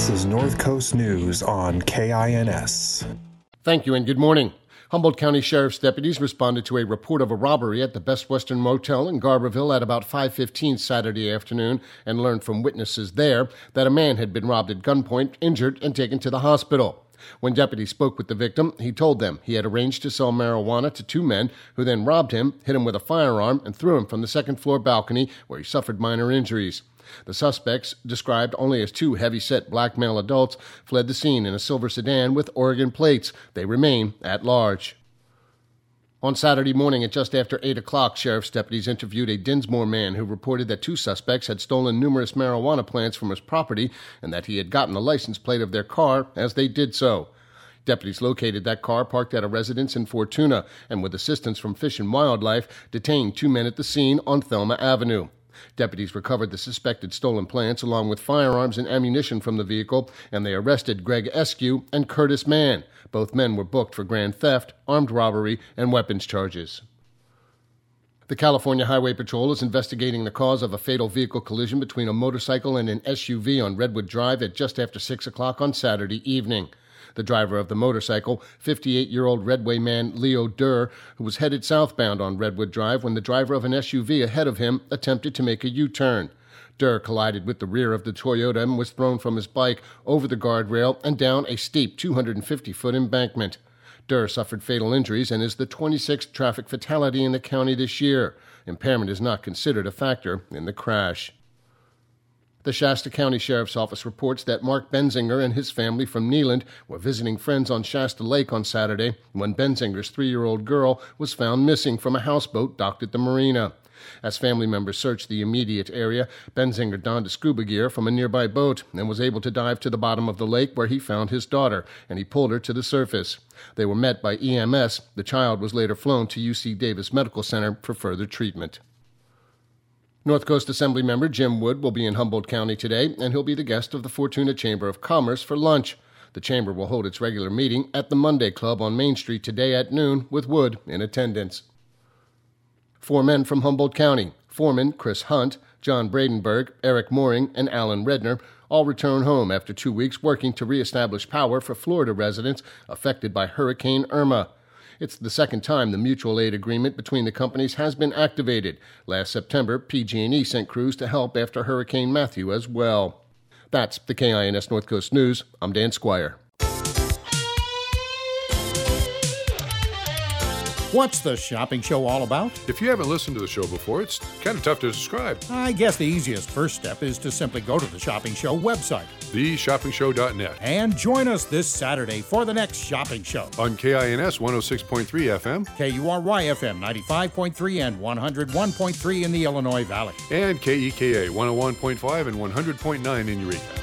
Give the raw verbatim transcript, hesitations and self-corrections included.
This is North Coast News on K I N S. Thank you and good morning. Humboldt County Sheriff's deputies responded to a report of a robbery at the Best Western Motel in Garberville at about five fifteen Saturday afternoon and learned from witnesses there that a man had been robbed at gunpoint, injured, and taken to the hospital. When deputies spoke with the victim, he told them he had arranged to sell marijuana to two men who then robbed him, hit him with a firearm, and threw him from the second-floor balcony where he suffered minor injuries. The suspects, described only as two heavy-set black male adults, fled the scene in a silver sedan with Oregon plates. They remain at large. On Saturday morning at just after eight o'clock, sheriff's deputies interviewed a Dinsmore man who reported that two suspects had stolen numerous marijuana plants from his property and that he had gotten the license plate of their car as they did so. Deputies located that car parked at a residence in Fortuna and, with assistance from Fish and Wildlife, detained two men at the scene on Thelma Avenue. Deputies recovered the suspected stolen plants along with firearms and ammunition from the vehicle, and they arrested Greg Eskew and Curtis Mann. Both men were booked for grand theft, armed robbery, and weapons charges. The California Highway Patrol is investigating the cause of a fatal vehicle collision between a motorcycle and an S U V on Redwood Drive at just after six o'clock on Saturday evening. The driver of the motorcycle, fifty-eight-year-old Redway man Leo Durr, who was headed southbound on Redwood Drive when the driver of an S U V ahead of him attempted to make a U-turn. Durr collided with the rear of the Toyota and was thrown from his bike over the guardrail and down a steep two hundred fifty foot embankment. Durr suffered fatal injuries and is the twenty-sixth traffic fatality in the county this year. Impairment is not considered a factor in the crash. The Shasta County Sheriff's Office reports that Mark Benzinger and his family from Neeland were visiting friends on Shasta Lake on Saturday when Benzinger's three-year-old girl was found missing from a houseboat docked at the marina. As family members searched the immediate area, Benzinger donned a scuba gear from a nearby boat and was able to dive to the bottom of the lake where he found his daughter, and he pulled her to the surface. They were met by E M S. The child was later flown to U C Davis Medical Center for further treatment. North Coast Assembly member Jim Wood will be in Humboldt County today, and he'll be the guest of the Fortuna Chamber of Commerce for lunch. The chamber will hold its regular meeting at the Monday Club on Main Street today at noon, with Wood in attendance. Four men from Humboldt County, foreman Chris Hunt, John Bradenberg, Eric Mooring, and Alan Redner, all return home after two weeks working to reestablish power for Florida residents affected by Hurricane Irma. It's the second time the mutual aid agreement between the companies has been activated. Last September, P G and E sent crews to help after Hurricane Matthew as well. That's the K I N S North Coast News. I'm Dan Squire. What's the shopping show all about? If you haven't listened to the show before, it's kind of tough to describe. I guess the easiest first step is to simply go to the Shopping Show website, the shopping show dot net, and join us this Saturday for the next Shopping Show. On K I N S one oh six point three F M, K U R Y F M ninety-five point three and one oh one point three in the Illinois Valley, and K E K A one oh one point five and one hundred point nine in Eureka.